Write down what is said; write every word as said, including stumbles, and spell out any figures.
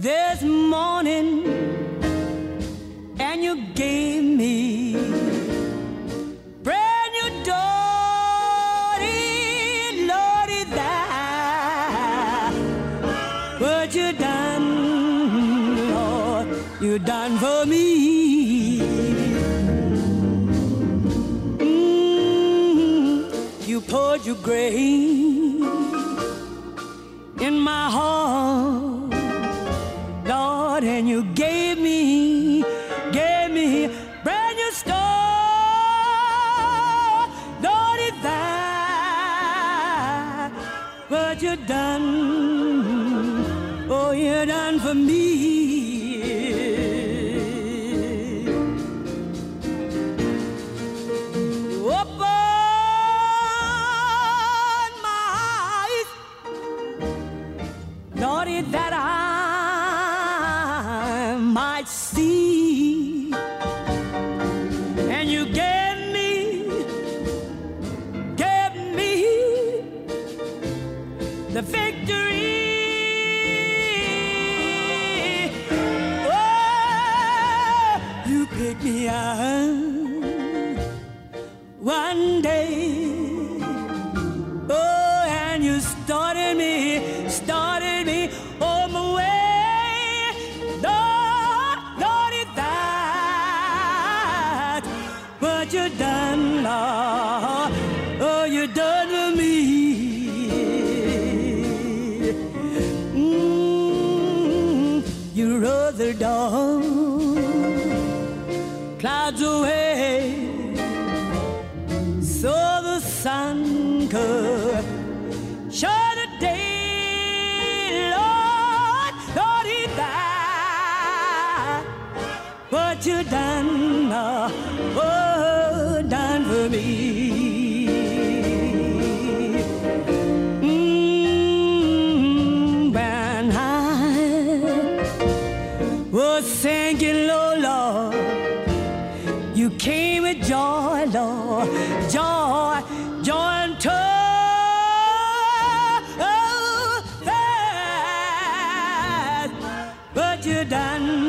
this morning, and you gave me brand new Lordy, Lordy, that what you done, Lord, you done for me. Mm, you poured your grace in my heart, Lord, and you gave me, gave me brand new start, Lord, is that what you done? Oh, you done for me. That I might see, and you gave me, gave me the victory. Oh, you picked me up one day, oh, and you started me, started me on my way, Lord, Lord, is that what you done, Lord? Oh, you done for me. Mm, you rolled the dawn clouds away, so the sun could shine the day. What you done, oh, done for me. Mm, when I was sinking low, Lord, you came with joy, Lord, joy, joy and toil. Oh, that's what you done.